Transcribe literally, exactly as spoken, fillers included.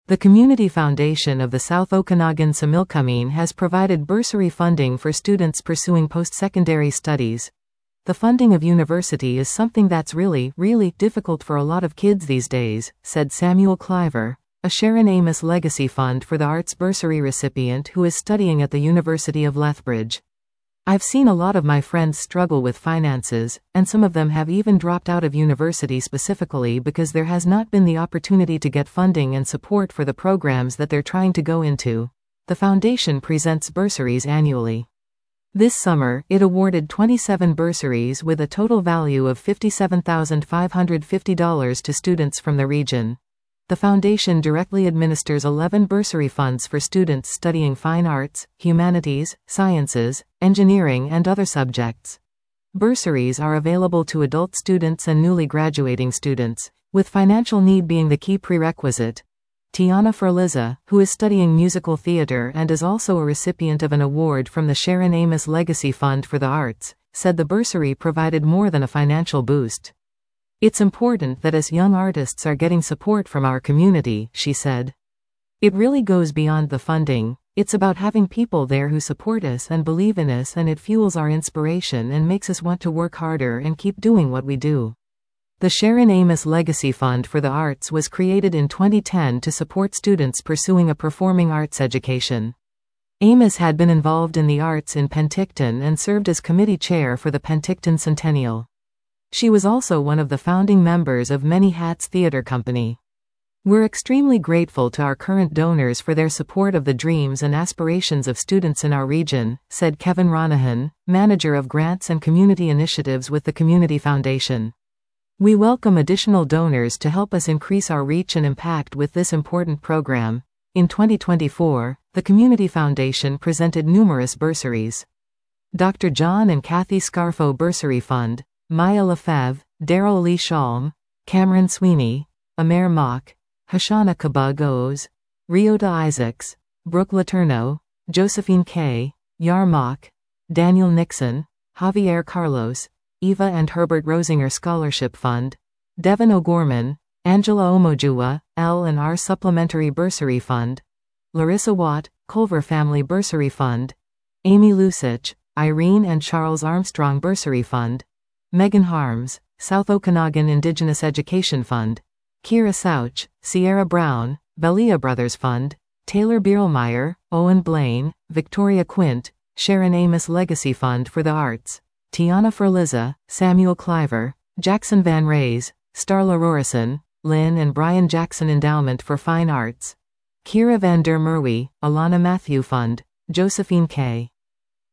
The Community Foundation of the South Okanagan Similkameen has provided bursary funding for students pursuing post-secondary studies. The funding of university is something that's really, really difficult for a lot of kids these days, said Samuel Cliver, a Sharon Amos Legacy Fund for the Arts bursary recipient who is studying at the University of Lethbridge. I've seen a lot of my friends struggle with finances, and some of them have even dropped out of university specifically because there has not been the opportunity to get funding and support for the programs that they're trying to go into. The foundation presents bursaries annually. This summer, it awarded twenty-seven bursaries with a total value of fifty-seven thousand five hundred fifty dollars to students from the region. The foundation directly administers eleven bursary funds for students studying fine arts, humanities, sciences, engineering and other subjects. Bursaries are available to adult students and newly graduating students, with financial need being the key prerequisite. Tiana Ferliza, who is studying musical theater and is also a recipient of an award from the Sharon Amos Legacy Fund for the Arts, said the bursary provided more than a financial boost. It's important that as young artists are getting support from our community, she said. It really goes beyond the funding. It's about having people there who support us and believe in us, and it fuels our inspiration and makes us want to work harder and keep doing what we do. The Sharon Amos Legacy Fund for the Arts was created in twenty ten to support students pursuing a performing arts education. Amos had been involved in the arts in Penticton and served as committee chair for the Penticton Centennial. She was also one of the founding members of Many Hats Theatre Company. We're extremely grateful to our current donors for their support of the dreams and aspirations of students in our region, said Kevin Ronahan, manager of grants and community initiatives with the Community Foundation. We welcome additional donors to help us increase our reach and impact with this important program. In twenty twenty-four, the Community Foundation presented numerous bursaries. Doctor John and Kathy Scarfo Bursary Fund, Maya Lefebvre, Daryl Lee Shalm, Cameron Sweeney, Amer Mock, Hashana Kabug-Oz, Ryota Isaacs, Brooke Laterno, Josephine K., Yar Mock, Daniel Nixon, Javier Carlos, Eva and Herbert Rosinger Scholarship Fund, Devin O'Gorman, Angela Omojua, L and R Supplementary Bursary Fund, Larissa Watt, Culver Family Bursary Fund, Amy Lusich, Irene and Charles Armstrong Bursary Fund, Megan Harms, South Okanagan Indigenous Education Fund, Kira Sauch, Sierra Brown, Belia Brothers Fund, Taylor Bierlmeyer, Owen Blaine, Victoria Quint, Sharon Amos Legacy Fund for the Arts, Tiana Ferliza, Samuel Cliver, Jackson Van Rays, Starla Rorison, Lynn and Brian Jackson Endowment for Fine Arts, Kira van der Merwe, Alana Matthew Fund, Josephine K.